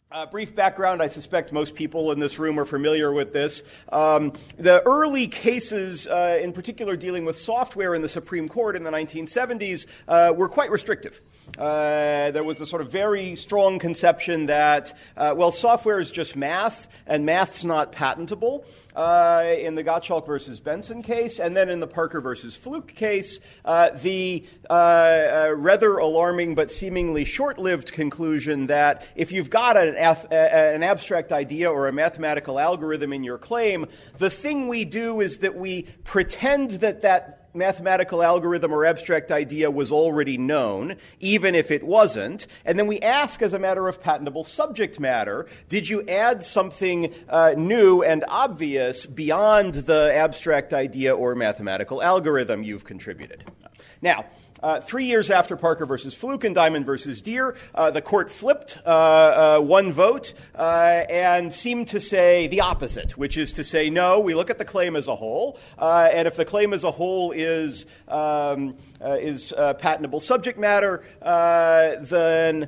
Brief background, I suspect most people in this room are familiar with this. The early cases, in particular dealing with software in the Supreme Court in the 1970s, were quite restrictive. There was a sort of very strong conception that, software is just math, and math's not patentable. In the Gottschalk versus Benson case, and then in the Parker versus Fluke case, the rather alarming but seemingly short-lived conclusion that if you've got an abstract idea or a mathematical algorithm in your claim, the thing we do is that we pretend that mathematical algorithm or abstract idea was already known, even if it wasn't, and then we ask as a matter of patentable subject matter, did you add something new and obvious beyond the abstract idea or mathematical algorithm you've contributed? Now, 3 years after Parker versus Fluke and Diamond versus Deere, the court flipped one vote and seemed to say the opposite, which is to say, no, we look at the claim as a whole, and if the claim as a whole is patentable subject matter, then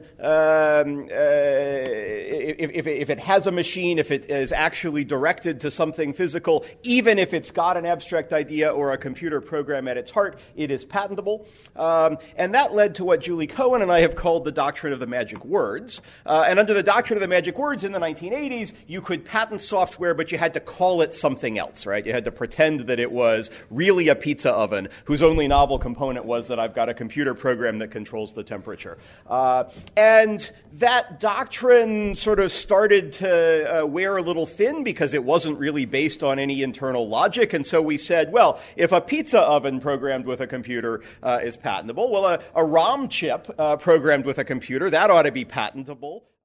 if it has a machine, if it is actually directed to something physical, even if it's got an abstract idea or a computer program at its heart, it is patentable. And that led to what Julie Cohen and I have called the doctrine of the magic words. And under the doctrine of the magic words in the 1980s, you could patent software, but you had to call it something else, right? You had to pretend that it was really a pizza oven whose only novel component was that I've got a computer program that controls the temperature. And that doctrine sort of started to wear a little thin because it wasn't really based on any internal logic. And so we said, well, if a pizza oven programmed with a computer is patentable, well, a ROM chip programmed with a computer, that ought to be patentable.